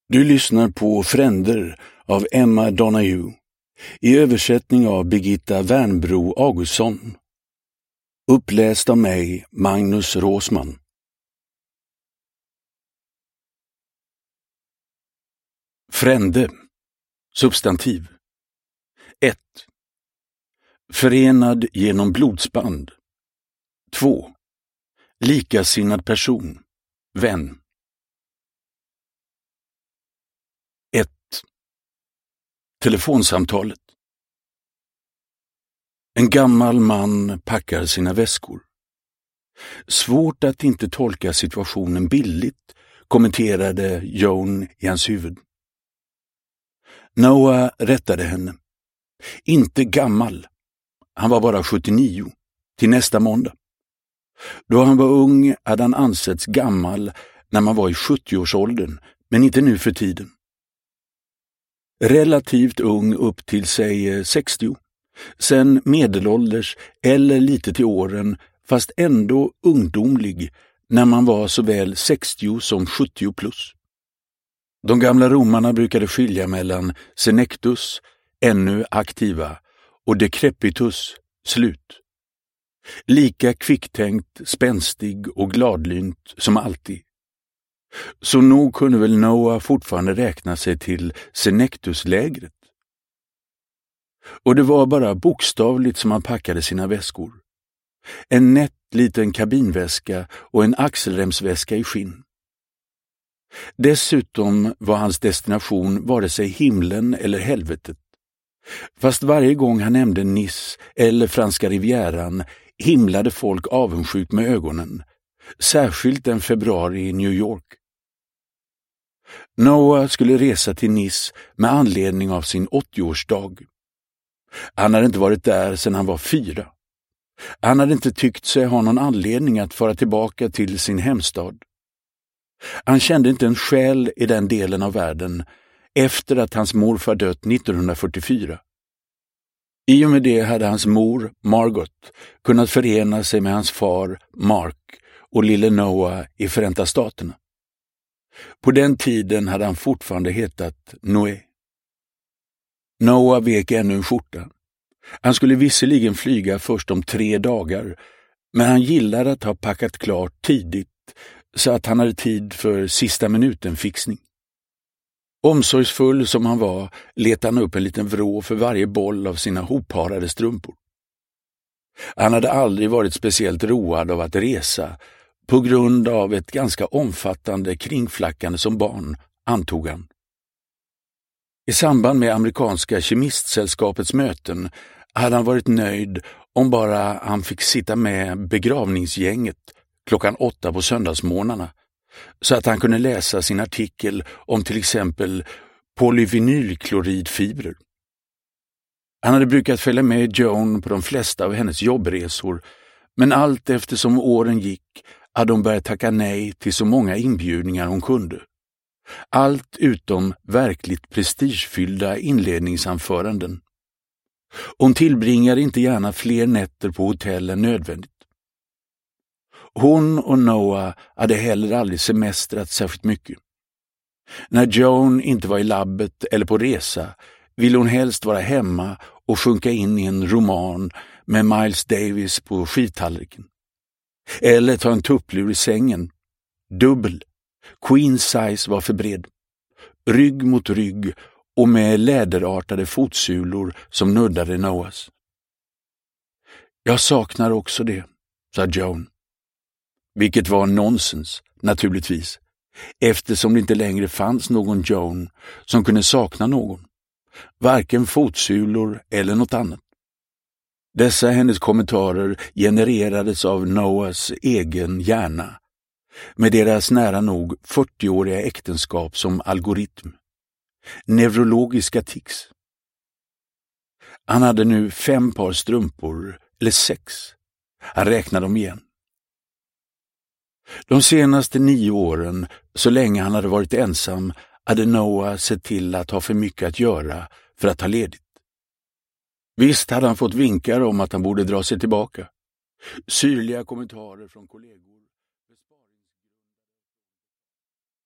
Du lyssnar på Fränder av Emma Donoghue i översättning av Birgitta Wernbro Augustsson. Uppläst av mig, Magnus Råsman. Frände. Substantiv. 1. Förenad genom blodsband. 2. Likasinnad person. Vän. 1. Telefonsamtalet. En gammal man packar sina väskor. Svårt att inte tolka situationen billigt, kommenterade Joan i hans huvud. Noah rättade henne. Inte gammal. Han var bara 79, till nästa måndag. Då han var ung hade han ansetts gammal när man var i 70-årsåldern, men inte nu för tiden. Relativt ung upp till sig 60, sen medelålders eller lite till åren, fast ändå ungdomlig när man var såväl 60 som 70 plus. De gamla romarna brukade skilja mellan senectus, ännu aktiva, och decrepitus, slut. Lika kvicktänkt, spänstig och gladlynt som alltid. Så nog kunde väl Noah fortfarande räkna sig till senectuslägret. Och det var bara bokstavligt som han packade sina väskor. En nätt liten kabinväska och en axelremsväska i skinn. Dessutom var hans destination vare sig himlen eller helvetet. Fast varje gång han nämnde Nice eller franska rivieran himlade folk avundsjukt med ögonen, särskilt en februari i New York. Noah skulle resa till Nice med anledning av sin 80-årsdag. Han hade inte varit där sedan han var 4. Han hade inte tyckt sig ha någon anledning att fara tillbaka till sin hemstad. Han kände inte en själ i den delen av världen efter att hans morfar dött 1944. I och med det hade hans mor, Margot, kunnat förena sig med hans far, Mark, och lille Noah i Förenta Staterna. På den tiden hade han fortfarande hetat Noé. Noah vek ännu en skjorta. Han skulle visserligen flyga först om 3 dagar, men han gillade att ha packat klart tidigt så att han hade tid för sista minuten-fixning. Omsorgsfull som han var letade han upp en liten vrå för varje boll av sina hopparade strumpor. Han hade aldrig varit speciellt road av att resa på grund av ett ganska omfattande kringflackande som barn, antog han. I samband med amerikanska kemistsällskapets möten hade han varit nöjd om bara han fick sitta med begravningsgänget klockan 8 på söndagsmorgnarna, så att han kunde läsa sin artikel om till exempel polyvinylkloridfibrer. Han hade brukat följa med Joan på de flesta av hennes jobbresor, men allt eftersom åren gick hade hon börjat tacka nej till så många inbjudningar hon kunde. Allt utom verkligt prestigefyllda inledningsanföranden. Hon tillbringade inte gärna fler nätter på hotell än nödvändigt. Hon och Noah hade heller aldrig semestrat särskilt mycket. När Joan inte var i labbet eller på resa ville hon helst vara hemma och sjunka in i en roman med Miles Davis på skivtallriken. Eller ta en tupplur i sängen. Dubbel. Queen size var för bred. Rygg mot rygg och med läderartade fotsulor som nuddade Noahs. Jag saknar också det, sa Joan. Vilket var nonsens, naturligtvis, eftersom det inte längre fanns någon Joan som kunde sakna någon. Varken fotsulor eller något annat. Dessa hennes kommentarer genererades av Noahs egen hjärna, med deras nära nog 40-åriga äktenskap som algoritm. Neurologiska tics. Han hade nu 5 par strumpor, eller 6. Han räknade dem igen. De senaste 9 åren, så länge han hade varit ensam, hade Noah sett till att ha för mycket att göra för att ta ledigt. Visst hade han fått vinkar om att han borde dra sig tillbaka. Syrliga kommentarer från kollegor.